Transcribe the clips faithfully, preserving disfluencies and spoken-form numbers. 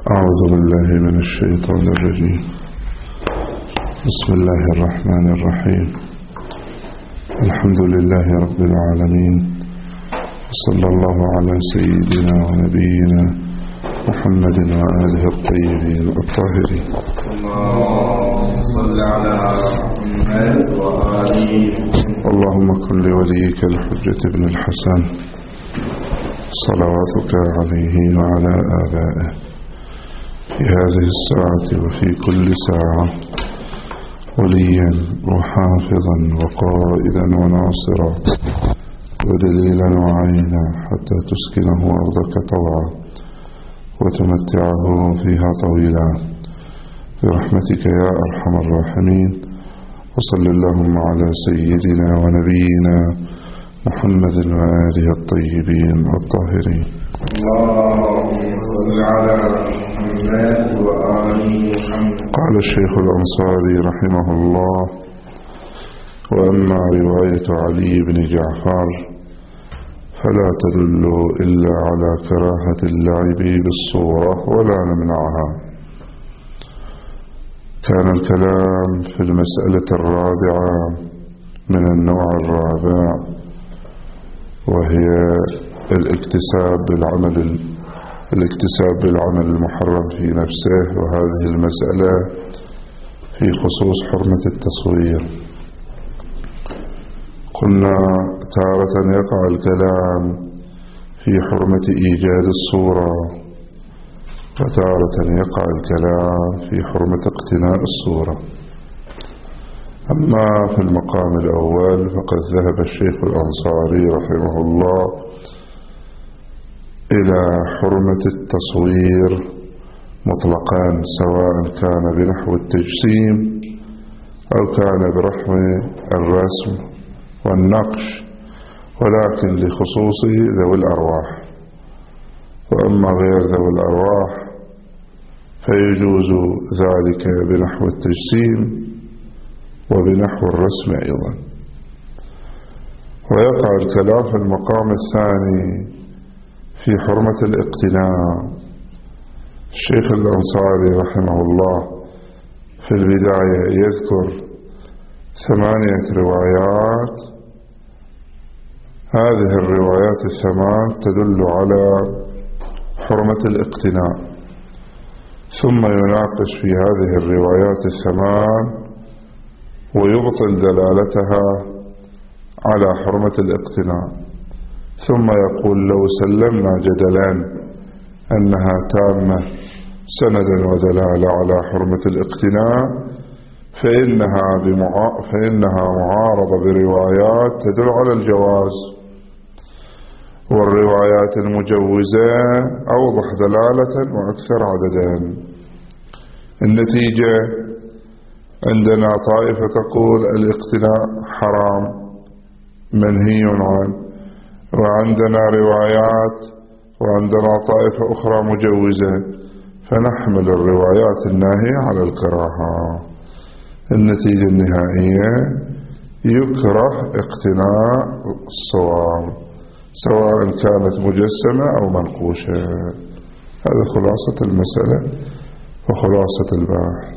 أعوذ بالله من الشيطان الرجيم. بسم الله الرحمن الرحيم. الحمد لله رب العالمين، صلى الله على سيدنا ونبينا محمد وآله الطيبين الطاهرين. اللهم صل على محمد وآله. اللهم كن لوليك الحجة بن الحسن صلواتك عليه وعلى آبائه في هذه الساعة وفي كل ساعة وليا وحافظا وقائدا وناصرا ودليلا وعينا حتى تسكنه أرضك طوعا وتمتعه فيها طويلا برحمتك يا أرحم الراحمين. وصل اللهم على سيدنا ونبينا محمد وآله الطيبين الطاهرين. اللهم صل على محمد وآله محمد. قال الشيخ الأنصاري رحمه الله: وأما رواية علي بن جعفر فلا تدل إلا على كراهة اللعب بالصورة ولا نمنعها. كان الكلام في المسألة الرابعة من النوع الرابع، وهي الاكتساب بالعمل الاكتساب بالعمل المحرم في نفسه، وهذه المسألة في خصوص حرمة التصوير. قلنا تارة يقع الكلام في حرمة إيجاد الصورة، وتارة يقع الكلام في حرمة اقتناء الصورة. أما في المقام الأول فقد ذهب الشيخ الأنصاري رحمه الله إلى حرمة التصوير مطلقا، سواء كان بنحو التجسيم أو كان بنحو الرسم والنقش، ولكن لخصوص ذوي الأرواح. وأما غير ذوي الأرواح فيجوز ذلك بنحو التجسيم وبنحو الرسم أيضا. ويقع الكلام في المقام الثاني في حرمة الاقتناء. الشيخ الأنصاري رحمه الله في البداية يذكر ثمانية روايات، هذه الروايات الثمان تدل على حرمة الاقتناء، ثم يناقش في هذه الروايات الثمان ويبطل دلالتها على حرمة الاقتناء، ثم يقول: لو سلمنا جدلا أنها تامة سندا ودلالة على حرمة الاقتناء فإنها, بمعا... فإنها معارضة بروايات تدل على الجواز، والروايات المجوزة أوضح دلالة وأكثر عددا. النتيجة عندنا طائفة تقول الاقتناء حرام منهي عنه، وعندنا روايات، وعندنا طائفة أخرى مجوزة، فنحمل الروايات الناهية على الكراهة. النتيجة النهائية يكره اقتناء الصور سواء كانت مجسمة أو منقوشة. هذا خلاصة المسألة وخلاصة البحث.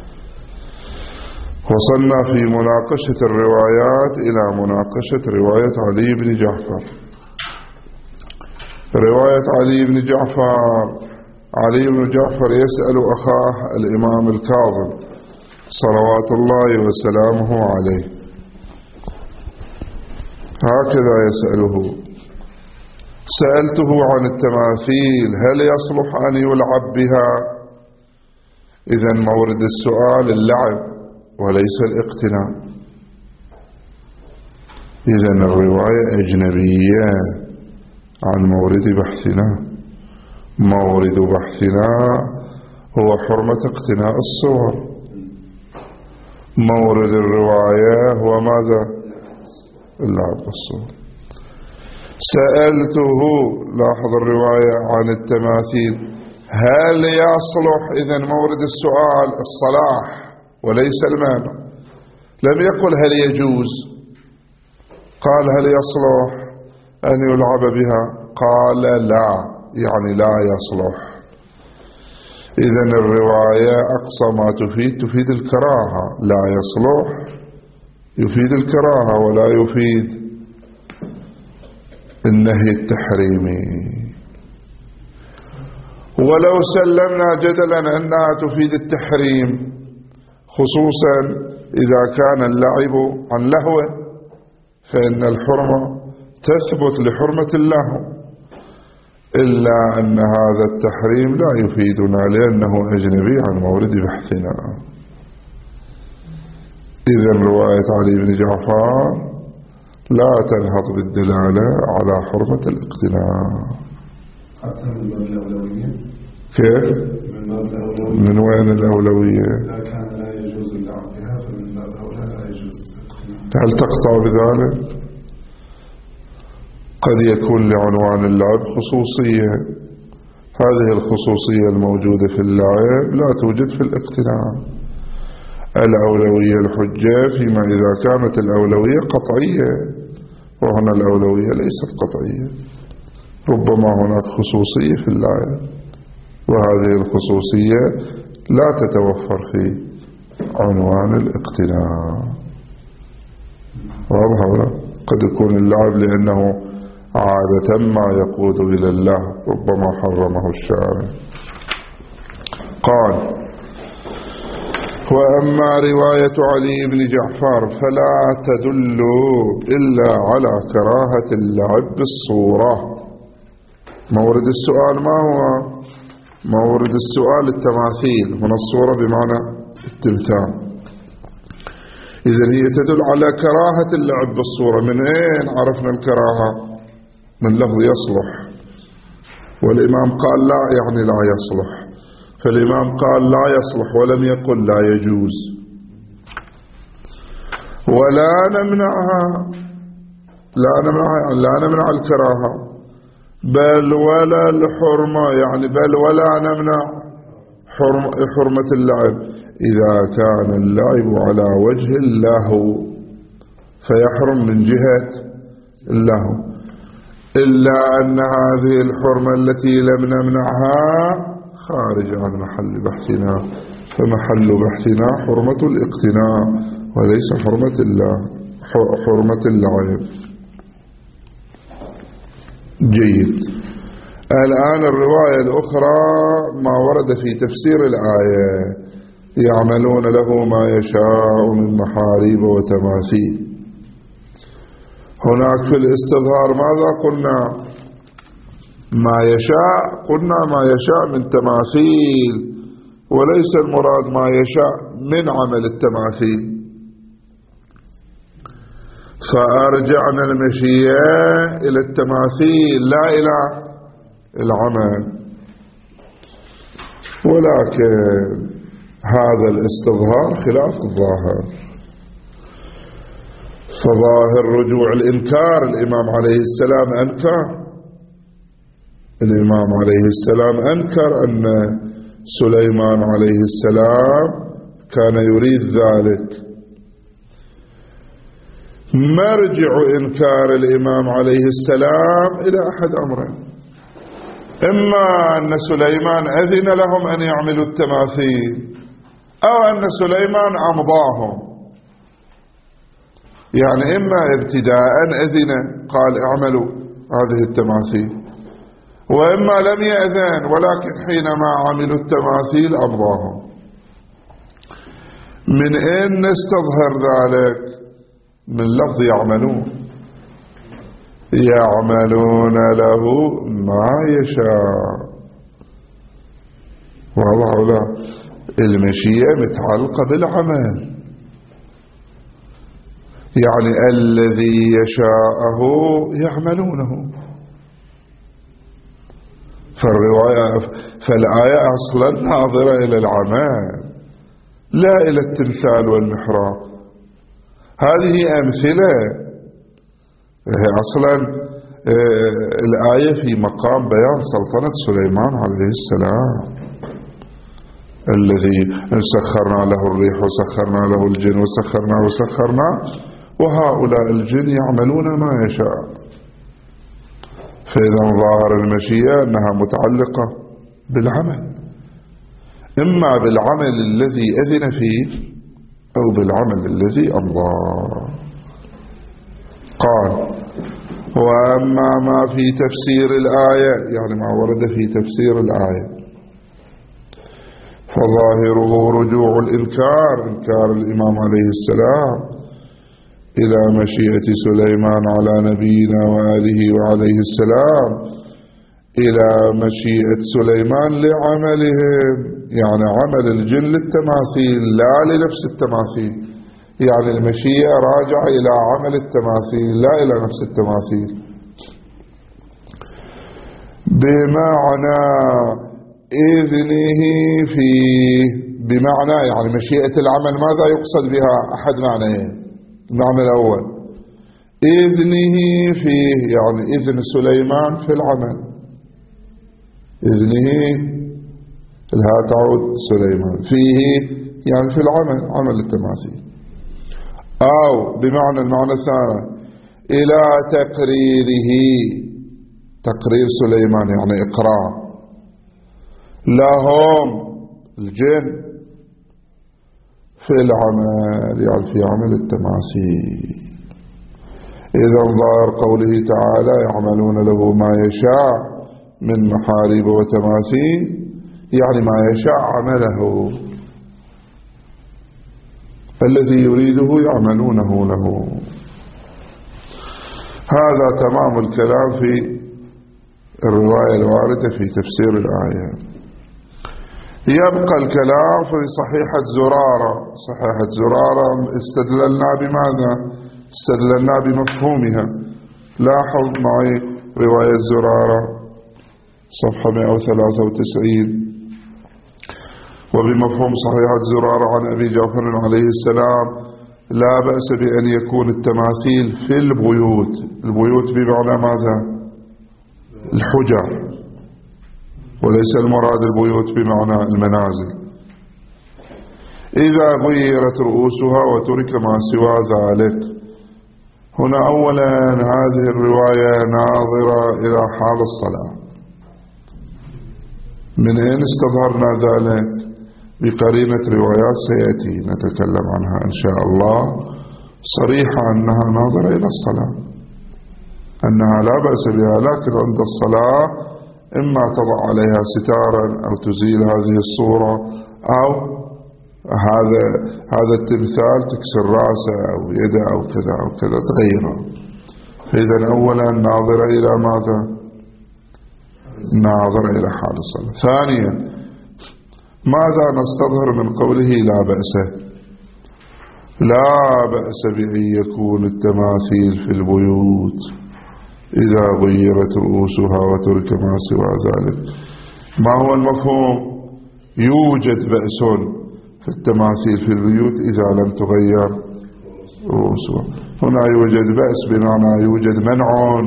وصلنا في مناقشة الروايات إلى مناقشة رواية علي بن جعفر. رواية علي بن جعفر: علي بن جعفر يسأل أخاه الإمام الكاظم صلوات الله وسلامه عليه، هكذا يسأله: سألته عن التماثيل هل يصلح أن يلعب بها؟ إذن مورد السؤال اللعب وليس الاقتناء. إذن الرواية أجنبية عن مورد بحثنا. مورد بحثنا هو حرمة اقتناء الصور. مورد الرواية هو ماذا؟ اللعب بالصور. سألته، لاحظ الرواية، عن التماثيل هل يصلح؟ إذن مورد السؤال الصلاح وليس المانع. لم يقل هل يجوز، قال هل يصلح أن يلعب بها؟ قال لا، يعني لا يصلح. إذن الرواية أقصى ما تفيد تفيد الكراهة، لا يصلح يفيد الكراهة ولا يفيد النهي التحريمي. ولو سلمنا جدلا أنها تفيد التحريم، خصوصا إذا كان اللعب عن لهوه، فإن الحرمة تثبت لحرمة اللهو، إلا أن هذا التحريم لا يفيدنا لأنه أجنبي عن مورد بحثنا. إذن رواية علي بن جعفر لا تنهض بالدلالة على حرمة الاقتناء. حتى من باب الأولوية. كيف؟ من باب الأولوية. من وين الأولوية؟ إذا كان لا يجوز اللعب بها فمن باب الأولى لا يجوز الاقتناء. هل تقطع بذلك؟ قد يكون لعنوان اللعب خصوصية، هذه الخصوصية الموجودة في اللعب لا توجد في الاقتناء. الأولوية الحجة فيما إذا كانت الأولوية قطعية، وهنا الأولوية ليست قطعية، ربما هناك خصوصية في اللعب، وهذه الخصوصية لا تتوفر في عنوان الاقتناء. واضح ولا؟ قد يكون اللعب لأنه عادة ما يقود إلى الله، ربما حرمه الشارع. قال: وأما رواية علي بن جعفر فلا تدل إلا على كراهة اللعب بالصورة. مورد السؤال ما هو؟ مورد السؤال التماثيل، هنا الصورة بمعنى التمثال. إذن هي تدل على كراهة اللعب بالصورة. من أين عرفنا الكراهة؟ من لفظ يصلح، والإمام قال لا يعني لا يصلح، فالإمام قال لا يصلح ولم يقل لا يجوز. ولا نمنعها، لا نمنعها لا نمنع الكراهة، بل ولا الحرمة، يعني بل ولا نمنع حرم حرمة اللعب إذا كان اللعب على وجه اللهو، فيحرم من جهة اللهو، إلا أن هذه الحرمة التي لم نمنعها خارج عن محل بحثنا، فمحل بحثنا حرمة الاقتناء وليس حرمة الله حرمة اللعب. جيد. الآن الرواية الأخرى ما ورد في تفسير الآية: يعملون له ما يشاء من محاريب وتماثيل. هناك في الاستظهار ماذا قلنا؟ ما يشاء، قلنا ما يشاء من تماثيل، وليس المراد ما يشاء من عمل التماثيل. فأرجعنا المشيئة إلى التماثيل لا إلى العمل. ولكن هذا الاستظهار خلاف الظاهر، فظاهر رجوع الإنكار. الإمام عليه السلام أنكر الإمام عليه السلام أنكر أن سليمان عليه السلام كان يريد ذلك. مرجع إنكار الإمام عليه السلام إلى أحد أمرين: إما أن سليمان أذن لهم أن يعملوا التماثيل، أو أن سليمان أمضاهم. يعني إما ابتداء أذن قال اعملوا هذه التماثيل، وإما لم يأذن ولكن حينما عملوا التماثيل أمضاهم. من أين نستظهر ذلك؟ من لفظ يعملون، يعملون له ما يشاء. والله لا، المشيئة متعلقة بالعمل، يعني الذي يشاءه يعملونه. فالرواية فالآية أصلا ناظرة إلى العمل لا إلى التمثال والمحراب. هذه أمثلة، أصلا الآية في مقام بيان سلطنة سليمان عليه السلام الذي سخرنا له الريح وسخرنا له الجن وسخرنا وسخرنا وهؤلاء الجن يعملون ما يشاء. فإذا ظاهر المشيئة أنها متعلقة بالعمل، إما بالعمل الذي أذن فيه أو بالعمل الذي أمضى. قال وأما ما في تفسير الآية، يعني ما ورد في تفسير الآية، فظاهره رجوع الإنكار، إنكار الإمام عليه السلام إلى مشيئة سليمان على نبينا وآله وعليه السلام، إلى مشيئة سليمان لعملهم، يعني عمل الجن للتماثيل لا لنفس التماثيل، يعني المشيئة راجعة إلى عمل التماثيل لا إلى نفس التماثيل. بمعنى إذنه فيه، بمعنى يعني مشيئة العمل ماذا يقصد بها؟ أحد معنيين. المعنى الأول إذنه فيه، يعني إذن سليمان في العمل، إذنه لها تعود سليمان، فيه يعني في العمل، عمل التماثيل. أو بمعنى المعنى الثاني إلى تقريره، تقرير سليمان يعني إقرار لهم الجن في العمل، يعني في عمل التماثيل. إذا ظاهر قوله تعالى يعملون له ما يشاء من محاريب وتماثيل، يعني ما يشاء عمله الذي يريده يعملونه له. هذا تمام الكلام في الرواية الواردة في تفسير الآية. يبقى الكلام في صحيحة زرارة. صحيحة زرارة استدللنا بماذا؟ استدللنا بمفهومها. لاحظ معي رواية زرارة صفحة مئة وثلاثة وتسعين. وبمفهوم صحيحة زرارة عن أبي جعفر عليه السلام لا بأس بأن يكون التماثيل في البيوت. البيوت بمعنى ماذا؟ الحجر، وليس المراد البيوت بمعنى المنازل. إذا غيرت رؤوسها وترك ما سوى ذلك. هنا أولا هذه الرواية ناظرة إلى حال الصلاة. من أين استظهرنا ذلك؟ بقرينة روايات سيأتي نتكلم عنها إن شاء الله، صريحة أنها ناظرة إلى الصلاة، أنها لا بأس بها، لكن عند الصلاة إما تضع عليها ستارا أو تزيل هذه الصورة، أو هذا هذا التمثال تكسر رأسه أو يده أو كذا أو كذا تغيره. إذن أولا ناظرة إلى ماذا؟ ناظرة إلى حال الصلاة. ثانيا ماذا نستظهر من قوله لا بأس؟ لا بأس بأن يكون التماثيل في البيوت إذا غيرت رؤوسها وترك ما سوى ذلك. ما هو المفهوم؟ يوجد بأس في التماثيل في البيوت إذا لم تغير رؤوسها. هنا يوجد بأس بمعنى يوجد منع،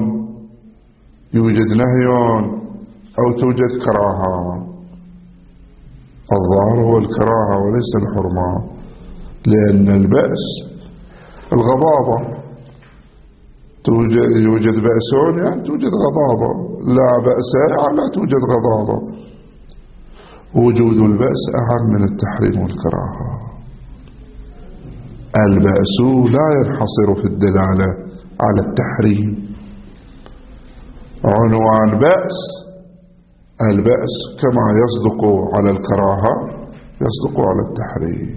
يوجد نهي، أو توجد كراهة. الظاهر هو الكراهة وليس الحرمة، لأن البأس الغضاضة. يوجد بأس يعني توجد غضاضة، لا بأس يعني لا توجد غضاضة. وجود البأس أهم من التحريم والكراهة. البأس لا ينحصر في الدلالة على التحريم. عنوان بأس البأس كما يصدق على الكراهة يصدق على التحريم.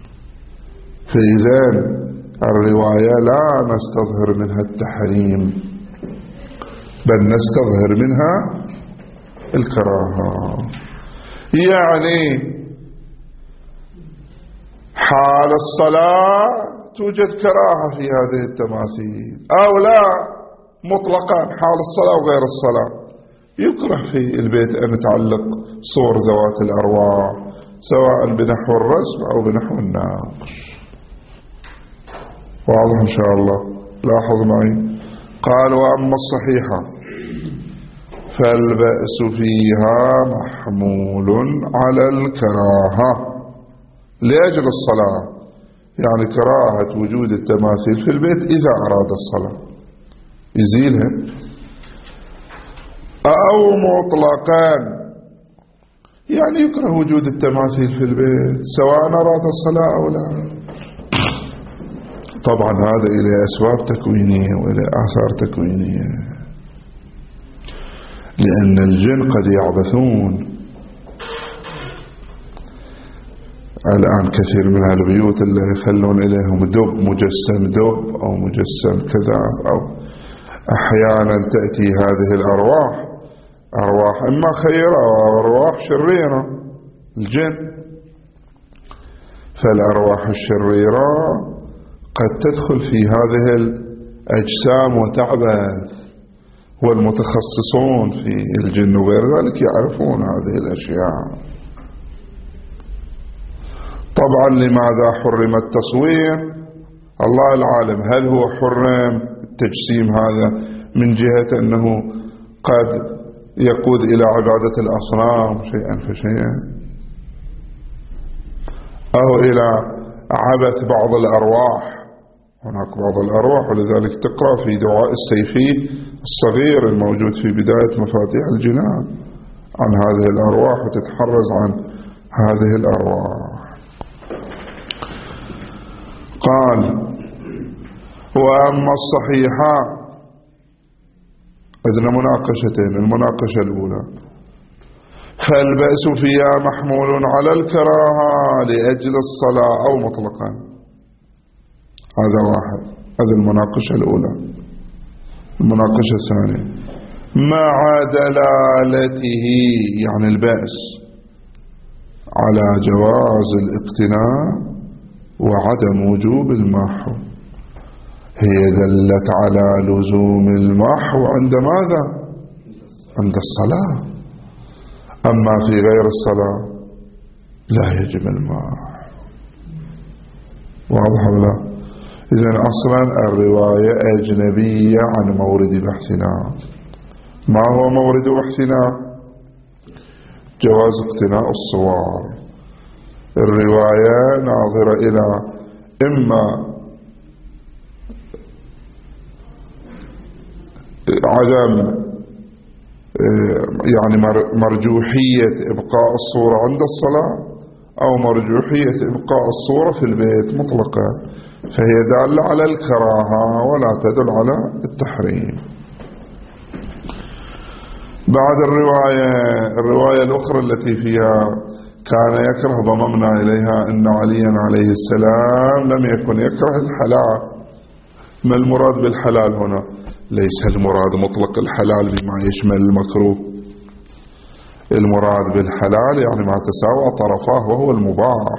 فإذا الرواية لا نستظهر منها التحريم، بل نستظهر منها الكراهة. يعني حال الصلاة توجد كراهة في هذه التماثيل، أو لا مطلقا حال الصلاة وغير الصلاة. يكره في البيت أن تعلق صور ذوات الأرواح سواء بنحو الرسم أو بنحو النقش. واضح إن شاء الله. لاحظ معي. قال وأما الصحيحة فالبأس فيها محمول على الكراهة لأجل الصلاة، يعني كراهة وجود التماثيل في البيت إذا أراد الصلاة يزيلها، أو مطلقا يعني يكره وجود التماثيل في البيت سواء أراد الصلاة أو لا. طبعا هذا إلى أسباب تكوينية وإلى آثار تكوينية، لأن الجن قد يعبثون. الآن كثير من البيوت اللي يخلون إليهم دب مجسم دب أو مجسم كذا، أو أحيانا تأتي هذه الأرواح أرواح إما خيرة أو أرواح شريرة الجن. فالأرواح الشريرة قد تدخل في هذه الأجسام وتعبث، والمتخصصون في الجن وغير ذلك يعرفون هذه الأشياء. طبعا لماذا حرم التصوير؟ الله العالم. هل هو حرم التجسيم هذا من جهة أنه قد يقود إلى عبادة الأصنام شيئا فشيئا، أو إلى عبث بعض الأرواح؟ هناك بعض الأرواح، ولذلك تقرأ في دعاء السيفي الصغير الموجود في بداية مفاتيح الجنان عن هذه الأرواح وتتحرز عن هذه الأرواح. قال: وأما الصحيحة، عندنا مناقشتين. المناقشة الأولى: فالبأس فيها محمول على الكراهة لأجل الصلاة أو مطلقا. هذا واحد، هذه المناقشة الأولى. المناقشة الثانية: مع دلالته، يعني البأس على جواز الاقتناء وعدم وجوب المحو. هي دلت على لزوم المحو عند ماذا؟ عند الصلاة. أما في غير الصلاة لا يجب المحو. واضح ولا؟ إذن أصلا الرواية أجنبية عن مورد بحثنا. ما هو مورد بحثنا؟ جواز اقتناء الصور. الرواية ناظرة إلى إما عدم يعني مرجوحية إبقاء الصورة عند الصلاة، أو مرجوحية إبقاء الصورة في البيت مطلقا، فهي دالة على الكراهة ولا تدل على التحريم. بعد الرواية الرواية الأخرى التي فيها كان يكره، ضممنا إليها أن عليا عليه السلام لم يكن يكره الحلال. ما المراد بالحلال هنا؟ ليس المراد مطلق الحلال بما يشمل المكروه. المراد بالحلال يعني ما تساوى طرفاه وهو المباح.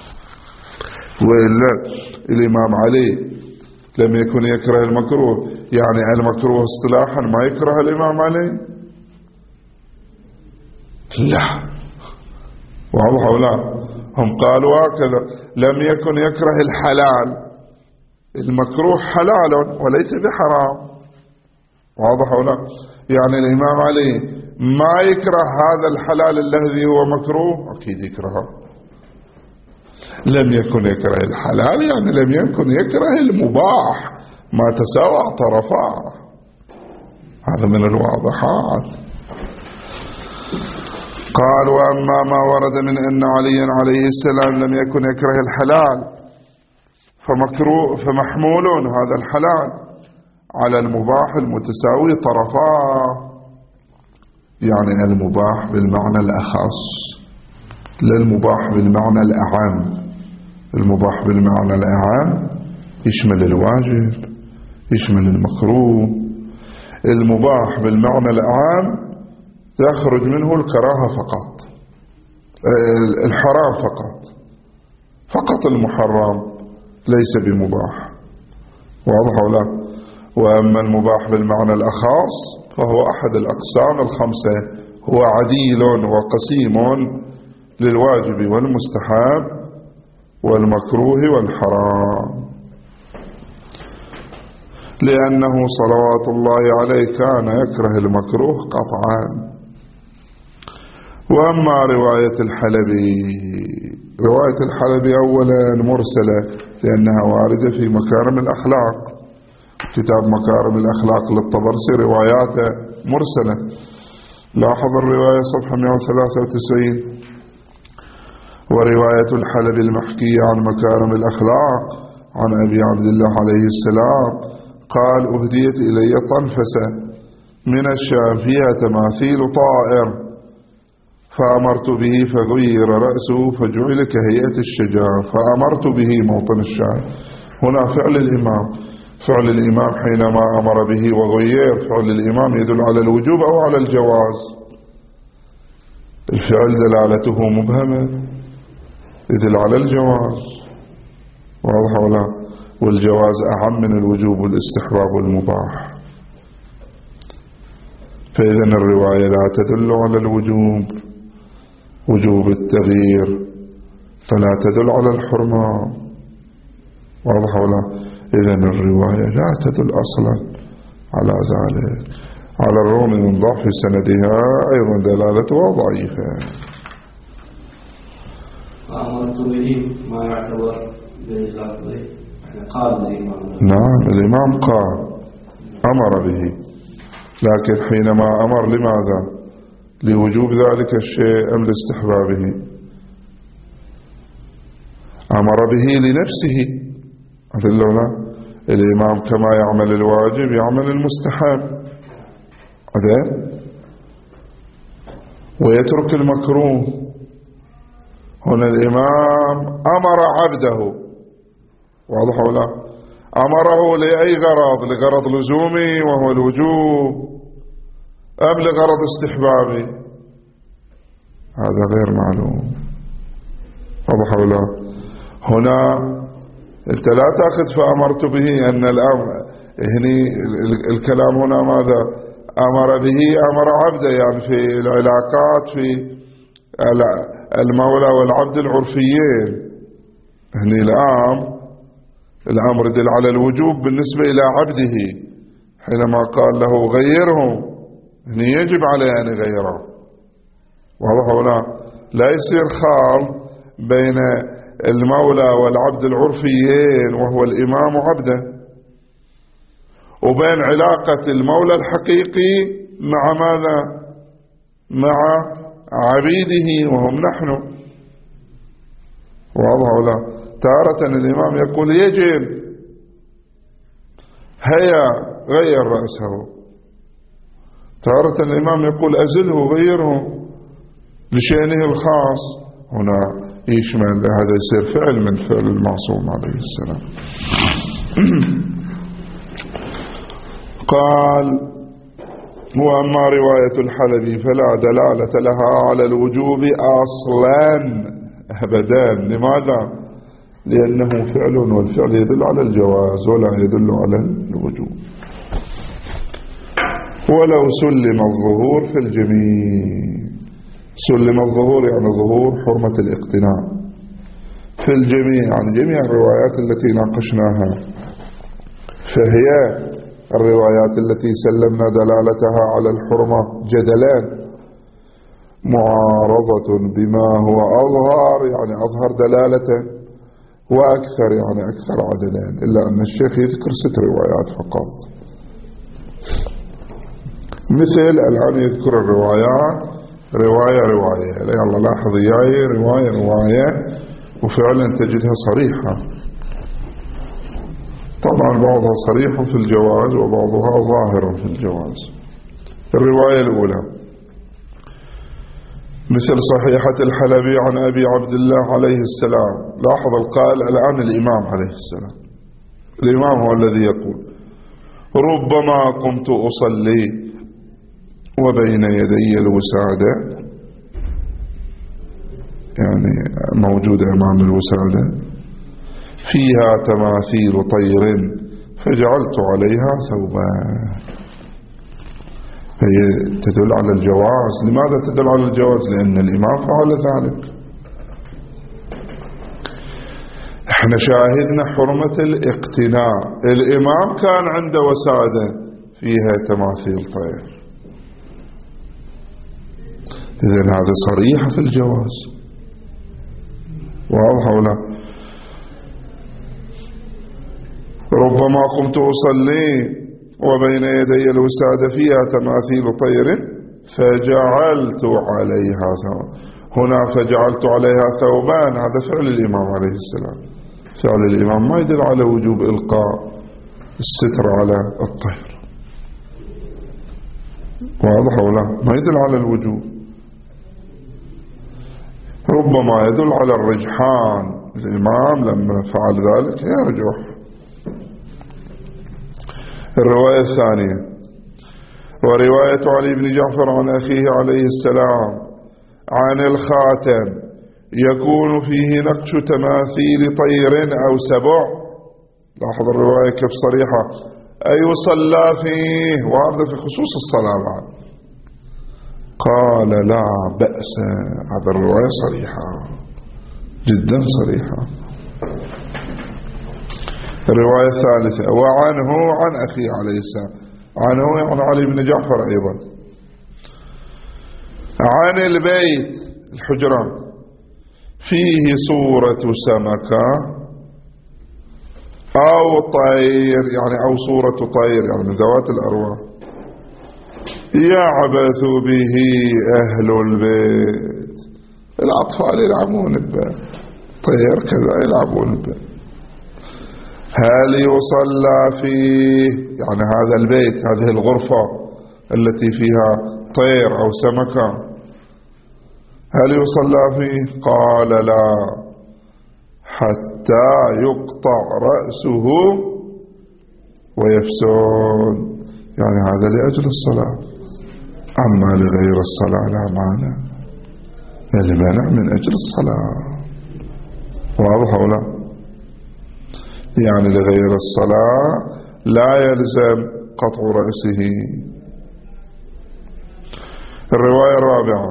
وإلا الإمام علي لم يكن يكره المكروه، يعني المكروه اصطلاحا ما يكره الإمام علي؟ لا. واضح ولا؟ هم قالوا هكذا: لم يكن يكره الحلال. المكروه حلال وليس بحرام. واضح ولا؟ يعني الإمام علي ما يكره هذا الحلال الذي هو مكروه، أكيد يكرهه. لم يكن يكره الحلال يعني لم يكن يكره المباح ما تساوى طرفاه. هذا من الواضحات. قال: وأما ما ورد من أن عليا عليه السلام لم يكن يكره الحلال فمكروه فمحمول هذا الحلال على المباح المتساوي طرفاه، يعني المباح بالمعنى الأخص لا المباح بالمعنى الأعم. المباح بالمعنى الأعم يشمل الواجب، يشمل المكروه. المباح بالمعنى الأعم تخرج منه الكراهة فقط، الحرام فقط، فقط المحرم ليس بمباح. واضح ولا؟ وأما المباح بالمعنى الأخص فهو أحد الأقسام الخمسة، هو عديل وقسيم للواجب والمستحب والمكروه والحرام، لأنه صلوات الله عليه كان يكره المكروه قطعا. وأما رواية الحلبي، رواية الحلبي أولا مرسلة لأنها واردة في مكارم الأخلاق. كتاب مكارم الأخلاق للطبرسي رواياته مرسلة. لاحظ الرواية صفحة مئة وثلاثة وتسعين: ورواية الحلبي المحكية عن مكارم الأخلاق عن أبي عبد الله عليه السلام قال أهديت إلي طنفسة من الشام فيها تماثيل طائر فأمرت به فغير رأسه فجعل كهيئة الشجاع فأمرت به موطن الشام. هنا فعل الإمام، فعل الإمام حينما أمر به وغير، فعل الإمام يدل على الوجوب أو على الجواز؟ الفعل دلالته مبهمة يدل على الجواز، واضح ولا؟ والجواز أعم من الوجوب والاستحباب والمباح. فإذا الرواية لا تدل على الوجوب وجوب التغيير، فلا تدل على الحرمة، واضح ولا؟ إذا الرواية لا تدل أصلا على ذلك، على الرغم من ضعف سندها أيضا دلالتها ضعيفة. أمرت به ما يعتبر باللفظ قال الإمام. نعم الإمام قال أمر به، لكن حينما أمر لماذا؟ لوجوب ذلك الشيء أم لاستحبابه؟ أمر به لنفسه، أدلونا الإمام كما يعمل الواجب يعمل المستحب هذا ويترك المكروه. هنا الإمام أمر عبده، واضح ولا؟ أمره لأي غرض؟ لغرض لزومي وهو الوجوب أم لغرض استحبابي؟ هذا غير معلوم، واضح ولا؟ هنا أنت لا تأخذ فأمرت به أن الأمر هني الكلام هنا ماذا؟ أمر به أمر عبده، يعني في العلاقات في المولى والعبد العرفيين. هني الآن الأمر يدل على الوجوب بالنسبة إلى عبده حينما قال له غيره، هني يجب عليه أن يغيره، واضح ولا؟ لا يصير خال بين المولى والعبد العرفيين وهو الإمام عبده، وبين علاقة المولى الحقيقي مع ماذا؟ مع عبيده وهم نحن، واضح ولا؟ تارة الإمام يقول يجب هيا غير رأسه، تارة الإمام يقول أزله غيره لشأنه الخاص. هنا يشمل هذا يصير فعل من فعل المعصوم عليه السلام. قال وأما رواية الحلبي فلا دلالة لها على الوجوب أصلا أبدا. لماذا؟ لأنه فعل، والفعل يدل على الجواز ولا يدل على الوجوب. ولو سلم الظهور في الجميع، سلم الظهور يعني ظهور حرمة الاقتناء في الجميع، يعني جميع الروايات التي ناقشناها، فهي الروايات التي سلمنا دلالتها على الحرمة جدلان، معارضة بما هو أظهر يعني أظهر دلالة، وأكثر يعني أكثر عددين، إلا أن الشيخ يذكر ست روايات فقط. مثل الآن يذكر الروايات رواية رواية، يلا لاحظ إياي رواية رواية، وفعلا تجدها صريحة. طبعا بعضها صريح في الجواز وبعضها ظاهر في الجواز. الرواية الأولى مثل صحيحة الحلبي عن أبي عبد الله عليه السلام. لاحظ القائل الآن الإمام عليه السلام، الإمام هو الذي يقول ربما قمت أصلي وبين يدي الوسادة، يعني موجودة أمام الوسادة، فيها تماثيل طير فجعلت عليها ثوبان. هي تدل على الجواز. لماذا تدل على الجواز؟ لأن الإمام فعل ذلك. احنا شاهدنا حرمة الاقتناء، الإمام كان عنده وسادة فيها تماثيل طير، إذن هذا صريح في الجواز، واضح ولا؟ ربما قمت أصلي وبين يدي الوسادة فيها تماثيل طير فجعلت عليها ثواب. هنا فجعلت عليها ثوبان، هذا فعل الإمام عليه السلام. فعل الإمام ما يدل على وجوب إلقاء الستر على الطير، واضح ولا؟ ما يدل على الوجوب، ربما يدل على الرجحان. الإمام لما فعل ذلك يرجح. الرواية الثانية: ورواية علي بن جعفر عن أخيه عليه السلام عن الخاتم يكون فيه نقش تماثيل طير أو سبع. لاحظ الرواية كيف صريحة، أي يصلى فيه، وهذا في خصوص الصلاة بعد. قال لا بأس. هذا الرواية صريحة جدا صريحة. الرواية الثالثة: وعنه عن أخي عليه السلام، عنه يعني علي بن جعفر أيضا، عن البيت الحجرة فيه صورة سمكة أو طير، يعني أو صورة طير يعني من ذوات الأرواح، يعبث به أهل البيت. الأطفال يلعبون به، طير كذا يلعبون به. هل يصلى فيه، يعني هذا البيت، هذه الغرفة التي فيها طير أو سمكة، هل يصلى فيه؟ قال لا، حتى يقطع رأسه ويفسد، يعني هذا لأجل الصلاة. أما لغير الصلاة لا مانع، المنع من أجل الصلاة، واضح ولا؟ يعني لغير الصلاة لا يلزم قطع رأسه. الرواية الرابعة: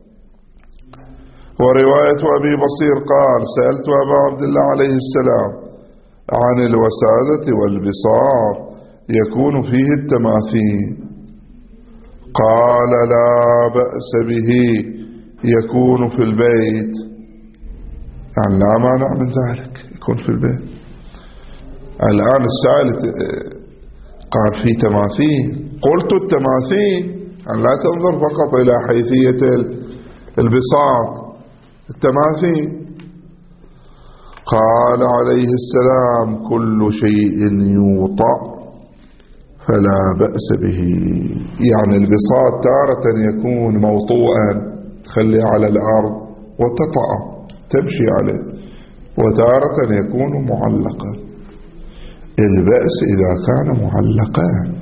ورواية أبي بصير قال: سألت أبا عبد الله عليه السلام عن الوسادة والبصار يكون فيه التماثيل، قال لا بأس به، يكون في البيت، يعني لا مانع من ذلك، يكون في البيت. الآن السائل قال في تماثيل، قلت التماثيل أن لا تنظر فقط إلى حيثية البساط، التماثيل. قال عليه السلام: كل شيء يوطأ فلا بأس به، يعني البساط تارة يكون موطوءا تخليه على الأرض وتطأ تمشي عليه، وتارة يكون معلقا. البأس إذا كان معلقا.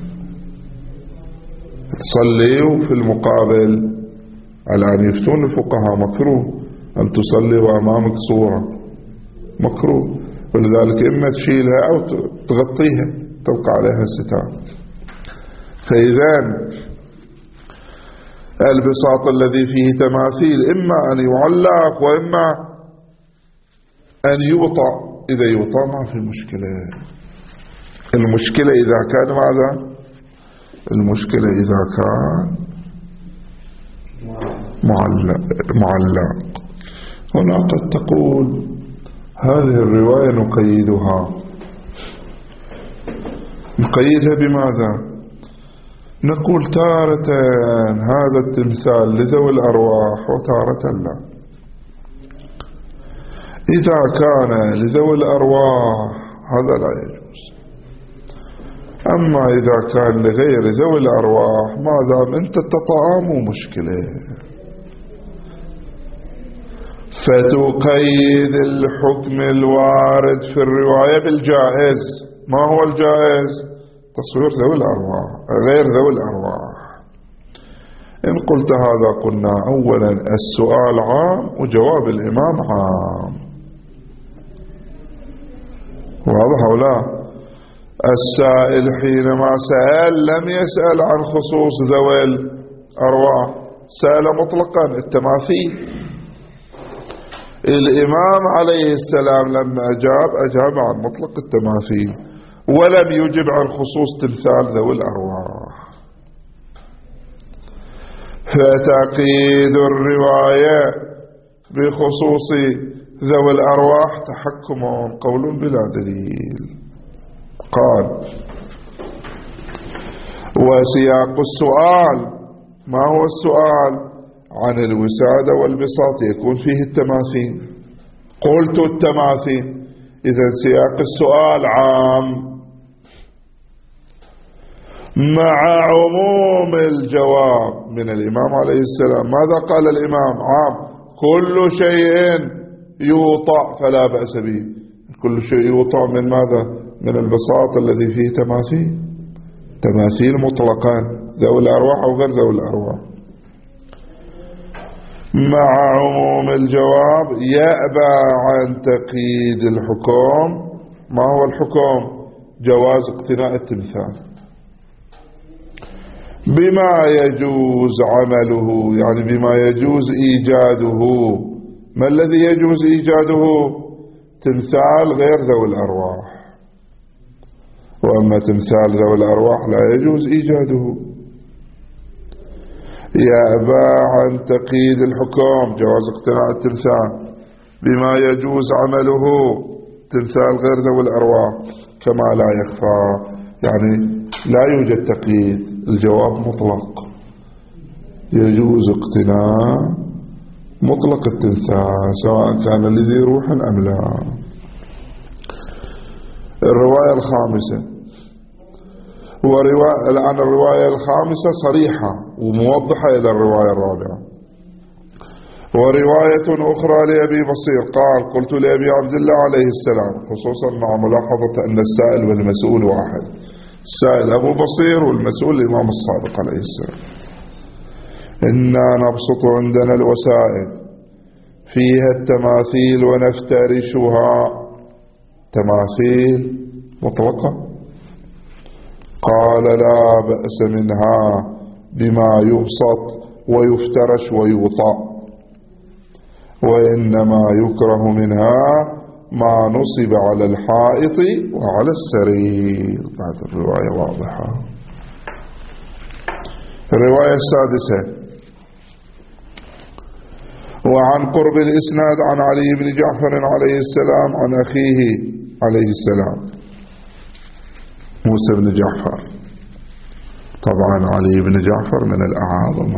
تصلي في المقابل، الآن يفتون الفقهاء مكروه أن تصلي وأمامك صورة، مكروه، ولذلك إما تشيلها أو تغطيها تبقى عليها ستار. فإذا البساط الذي فيه تماثيل إما أن يعلق وإما أن يوطأ. إذا يوطأ ما في مشكلة. المشكلة إذا كان ماذا؟ المشكلة إذا كان معلق, معلق. هنا قد تقول هذه الرواية نقيدها، نقيدها بماذا؟ نقول تارة هذا التمثال لذوي الأرواح وتارة لا. إذا كان لذوي الأرواح هذا لا يجوز، أما إذا كان لغير ذوي الأرواح ما دام أنت تطعام مشكلة. فتقيد الحكم الوارد في الرواية بالجائز. ما هو الجائز؟ تصوير ذوي الأرواح غير ذوي الأرواح. إن قلت هذا قلنا أولا السؤال عام وجواب الإمام عام، واضح أو لا؟ السائل حينما سأل لم يسأل عن خصوص ذوي الأرواح، سأل مطلقا التماثيل. الإمام عليه السلام لما أجاب أجاب عن مطلق التماثيل ولم يجب عن خصوص تمثال ذوي الأرواح. فتقييد الرواية بخصوص ذوي الأرواح تحكم قول بلا دليل. قال: وسياق السؤال، ما هو السؤال؟ عن الوسادة والبساط يكون فيه التماثيل. قلت التماثيل، إذا سياق السؤال عام مع عموم الجواب من الإمام عليه السلام. ماذا قال الإمام؟ عام، كل شيء يوطأ فلا بأس به. كل شيء يوطأ من ماذا؟ من البساط الذي فيه تماثيل، تماثيل مطلقا ذوي الأرواح أو غير ذوي الأرواح. مع عموم الجواب يأبى عن تقييد الحكم. ما هو الحكم؟ جواز اقتناء التمثال بما يجوز عمله، يعني بما يجوز إيجاده. ما الذي يجوز إيجاده؟ تمثال غير ذوي الأرواح، وأما تمثال ذوي الأرواح لا يجوز إيجاده. يأبى عن تقييد الحكم، جواز اقتناء التمثال بما يجوز عمله، تمثال غير ذوي الأرواح، كما لا يخفى، يعني لا يوجد تقييد، الجواب مطلق، يجوز اقتناء مطلق التمثال سواء كان لذي روح أم لا. الرواية الخامسة، ورواية الآن الرواية الخامسة صريحة وموضحة إلى الرواية الرابعة. ورواية أخرى لأبي بصير قال: قلت لأبي عبد الله عليه السلام، خصوصا مع ملاحظة أن السائل والمسؤول واحد، السائل أبو بصير والمسؤول الإمام الصادق عليه السلام: إنا نبسط عندنا الوسائل فيها التماثيل ونفترشها. تماثيل مطلقة؟ قال: لا بأس منها بما يبسط ويفترش ويوطأ، وإنما يكره منها ما نصب على الحائط وعلى السرير. بعد الرواية واضحة. الرواية السادسة، وعن قرب الإسناد عن علي بن جعفر عليه السلام عن أخيه عليه السلام موسى بن جعفر. طبعا علي بن جعفر من الأعاظم،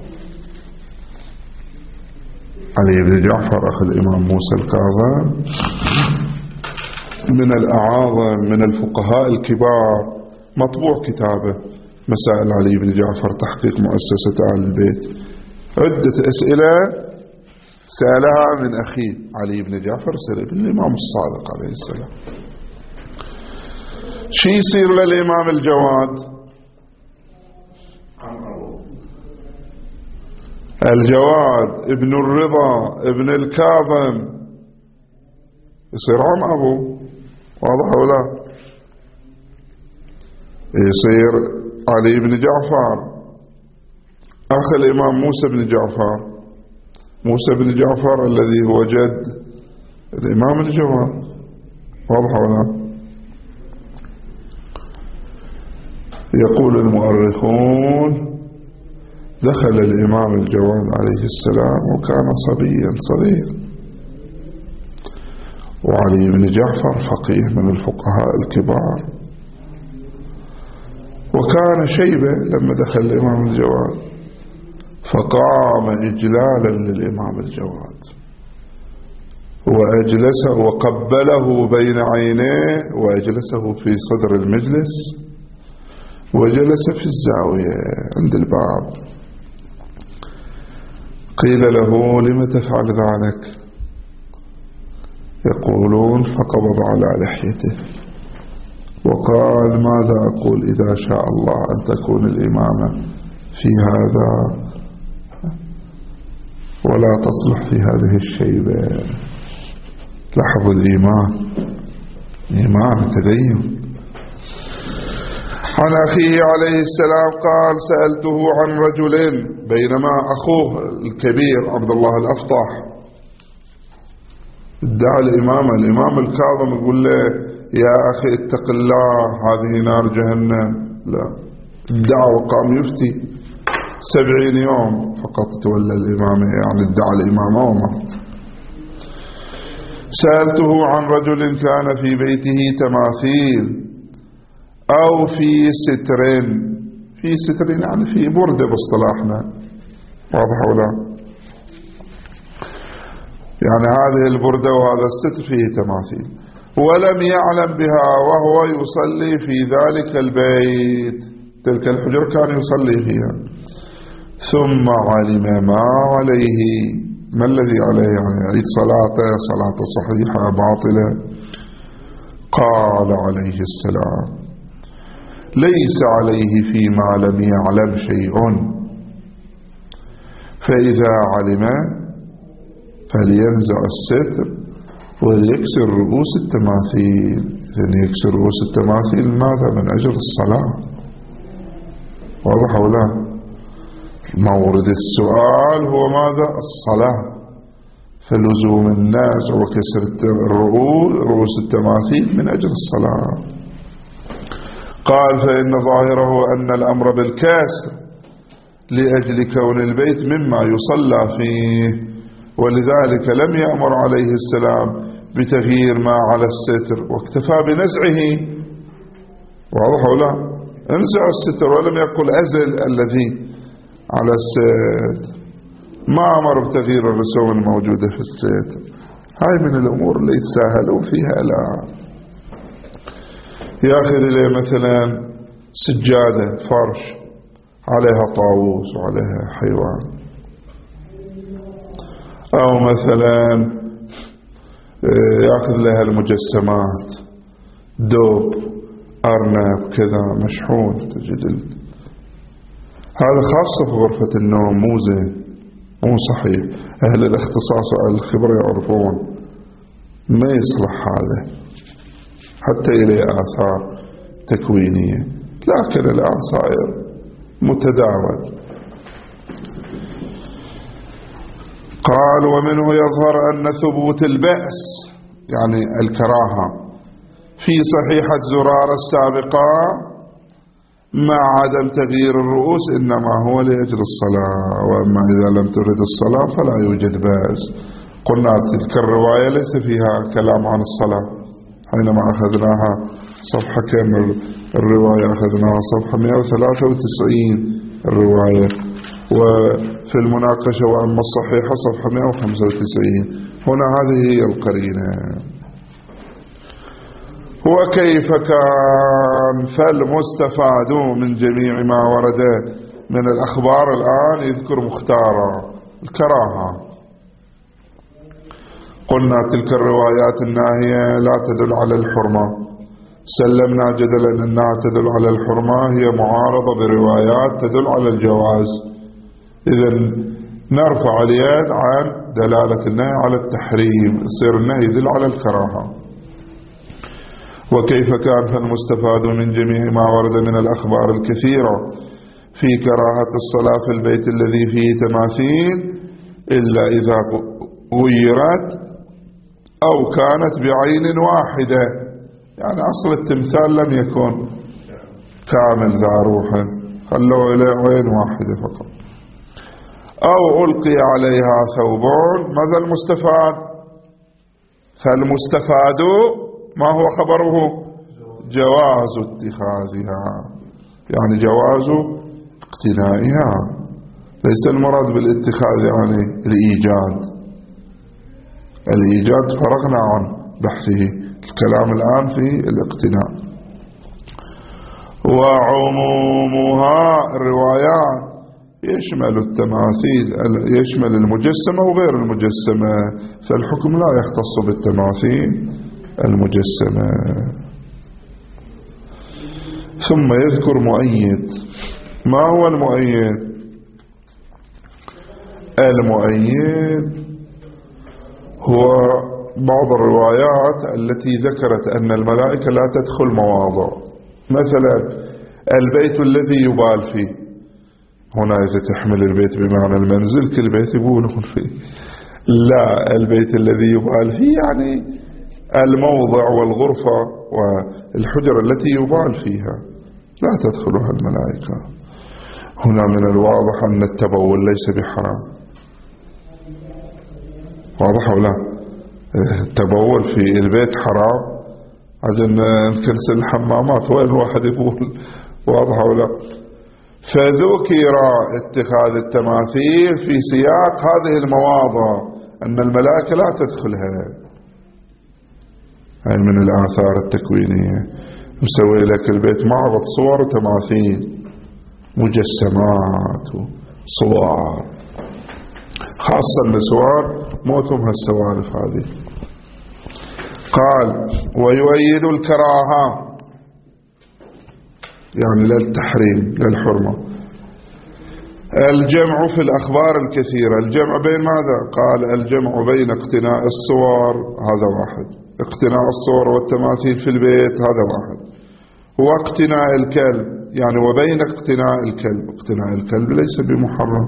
علي بن جعفر أخي الإمام موسى الكاظم من الأعاظم، من الفقهاء الكبار، مطبوع كتابه مسائل علي بن جعفر، تحقيق مؤسسة آل البيت. عدة أسئلة سألها من أخيه علي بن جعفر سر بن الإمام الصادق عليه السلام. شي يصير للإمام الجواد؟ الجواد ابن الرضا ابن الكاظم يصير عم أبو، واضح ولا؟ يصير علي بن جعفر أخ الإمام موسى بن جعفر، موسى بن جعفر الذي هو جد الإمام الجواد، واضح ولا؟ يقول المؤرخون: دخل الإمام الجواد عليه السلام وكان صبيا صغير، وعلي بن جعفر فقيه من الفقهاء الكبار، وكان شيبة لما دخل الإمام الجواد، فقام إجلالا للإمام الجواد وأجلسه وقبله بين عينيه وأجلسه في صدر المجلس وجلس في الزاوية عند الباب. قيل له: لم تفعل ذلك؟ يقولون: فقبض على لحيته وقال: ماذا أقول إذا شاء الله أن تكون الإمامة في هذا ولا تصلح في هذه الشيبة. لاحظوا الإيمان، إيمان تدين. عن أخيه عليه السلام قال: سألته عن رجل، بينما أخوه الكبير عبد الله الأفطح ادعى الإمامة، الإمام الكاظم يقول له: يا أخي اتق الله، هذه نار جهنم. لا، ادعى وقام يفتي سبعين يوم فقط تولى الإمامة، يعني ادعى الإمامة ومات. سألته عن رجل كان في بيته تماثيل أو في ستر، في ستر يعني في بردة باصطلاحنا، واضح ولا؟ يعني هذه البردة وهذا الستر فيه تماثيل، ولم يعلم بها وهو يصلي في ذلك البيت، تلك الحجرة كان يصلي فيها، ثم علم ما عليه، ما الذي عليه؟ يعني يعيد صلاته، صلاة صحيحة باطلة؟ قال عليه السلام: ليس عليه فيما لم يعلم شيء، فإذا علم فلينزع الستر وليكسر رؤوس التماثيل. إذن يكسر رؤوس التماثيل ماذا؟ من أجل الصلاة. واضح ولا؟ مورد السؤال هو ماذا؟ الصلاة، فلزوم الناس وكسر رؤوس التماثيل من أجل الصلاة. قال: فإن ظاهره أن الأمر بالكسر لأجل كون البيت مما يصلى فيه، ولذلك لم يأمر عليه السلام بتغيير ما على الستر، واكتفى بنزعه. واضح ولا؟ انزع الستر، ولم يقل أزل الذي على الستر، ما أمر بتغيير الرسوم الموجودة في الستر. هاي من الأمور اللي يتساهلون فيها الآن. يأخذ لي مثلا سجادة فرش عليها طاووس وعليها حيوان، أو مثلا يأخذ لها المجسمات، دوب، أرنب، كذا مشحون، تجد هذا خاصة في غرفة النوم، مو زين، مو صحيح. أهل الاختصاص وأهل الخبرة يعرفون ما يصلح هذا، حتى إليه آثار تكوينية، لكن الآن صاير متداول. قال: ومنه يظهر أن ثبوت البأس، يعني الكراهة، في صحيحة زرار السابقة مع عدم تغيير الرؤوس إنما هو لأجل الصلاة، وأما إذا لم ترد الصلاة فلا يوجد بأس. قلنا تلك الرواية ليس فيها كلام عن الصلاة، حينما أخذناها صفحة كم الرواية؟ أخذناها صفحة مئة وثلاثة وتسعين الرواية، وفي المناقشة وأما الصحيحة صفحة مئة وخمسة وتسعين. هنا هذه هي القرينة. وكيف كان؟ فالمستفاد من جميع ما ورد من الأخبار الآن يذكر مختارا الكراهة. قلنا تلك الروايات الناهية لا تدل على الحرمة، سلمنا جدلا أنها تدل على الحرمة، هي معارضة بروايات تدل على الجواز، إذن نرفع اليد عن دلالة النهي على التحريم، يصير النهي يدل على الكراهة. وكيف كان؟ فالمستفاد من جميع ما ورد من الأخبار الكثيرة في كراهة الصلاة في البيت الذي فيه تماثيل إلا إذا غيرت أو كانت بعين واحدة، يعني أصل التمثال لم يكن كامل ذا روح، خلوه إلى عين واحدة فقط، أو ألقي عليها ثوبان. ماذا المستفاد؟ فالمستفاد ما هو خبره؟ جواز اتخاذها، يعني جواز اقتنائها، ليس المراد بالاتخاذ يعني الإيجاد. الإيجاد فرغنا عن بحثه، الكلام الآن في الاقتناء. وعمومها الروايات يشمل التماثيل، يشمل المجسمة وغير المجسمة، فالحكم لا يختص بالتماثيل المجسمة. ثم يذكر مؤيد. ما هو المؤيد؟ المؤيد هو بعض الروايات التي ذكرت أن الملائكة لا تدخل مواضع، مثلا البيت الذي يبال فيه، هنا إذا تحمل البيت بمعنى المنزل، كل بيت يبولون فيه، لا، البيت الذي يبال فيه يعني الموضع والغرفة والحجرة التي يبال فيها لا تدخلها الملائكة. هنا من الواضح أن التبول ليس بحرام، واضح ولا؟ التبول في البيت حرام، عشان نكنسل الحمامات وين الواحد يقول، واضح ولا؟ فذكر اتخاذ التماثيل في سياق هذه المواضع أن الملائكة لا تدخلها. هاي من الآثار التكوينية. مسوي لك البيت معرض صور وتماثيل، مجسمات وصور، خاصة النسوان موتهم هالسوالف هذه. قال ويؤيد الكراهة يعني للتحريم للحرمة الجمع في الأخبار الكثيرة. الجمع بين ماذا؟ قال الجمع بين اقتناء الصور، هذا واحد، اقتناء الصور والتماثيل في البيت هذا واحد، واقتناء الكلب يعني وبين اقتناء الكلب. اقتناء الكلب ليس بمحرم.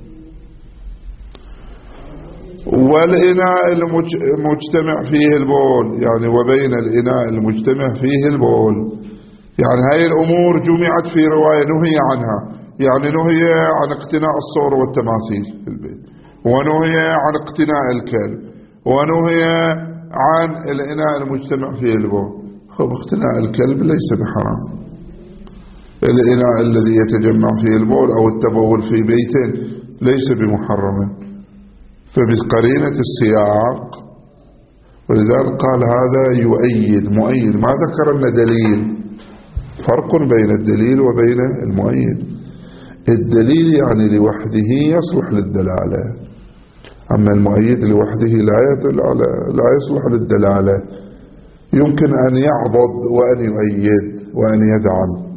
والإناء المجتمع فيه البول يعني وبين الإناء المجتمع فيه البول. يعني هاي الأمور جمعت في رواية نهي عنها، يعني نهي عن اقتناء الصور والتماثيل في البيت، ونهي عن اقتناء الكلب، ونهي عن الإناء المجتمع فيه البول. خب اقتناء الكلب ليس بحرام. الإناء الذي يتجمع فيه البول أو التبول في بيت ليس بمحرم. فبقرينة السياق ولذلك قال هذا يؤيد مؤيد، ما ذكر لنا دليل. فرق بين الدليل وبين المؤيد. الدليل يعني لوحده يصلح للدلالة، أما المؤيد لوحده لا يدل على لا يصلح للدلالة. يمكن أن يعضد وأن يؤيد وأن يدعم.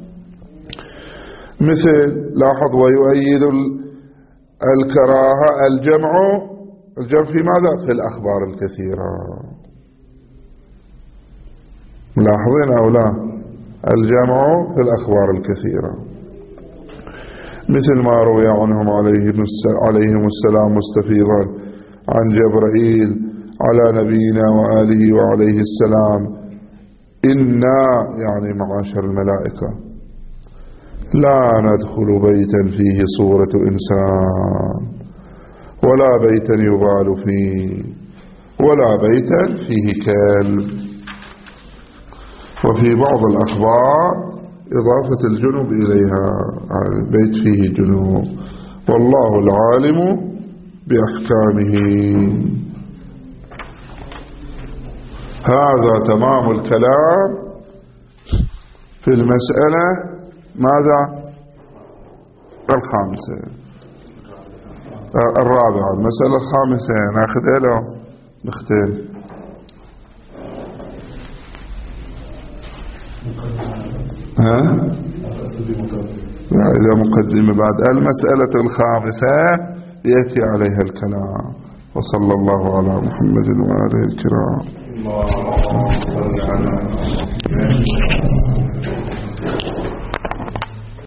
مثل لاحظ ويؤيد الكراهة الجمع الجمع في ماذا؟ في الأخبار الكثيرة. ملاحظين أو لا؟ الجمع في الأخبار الكثيرة مثل ما روي عنهم عليهم السلام مستفيضا عن جبرائيل على نبينا وآله وعليه السلام: إنا يعني معاشر الملائكة لا ندخل بيتا فيه صورة إنسان ولا بيتا يبال فيه ولا بيتا فيه كلب. وفي بعض الأخبار إضافة الجنوب إليها، بيت فيه جنوب، والله العالم بأحكامه. هذا تمام الكلام في المسألة ماذا؟ الخامسة الرابعة. المسألة الخامسة ناخذها له نختار. ها؟ إذا مقدمة بعد المسألة الخامسة يأتي عليها الكلام. وصلى الله على محمد وآله الكرام.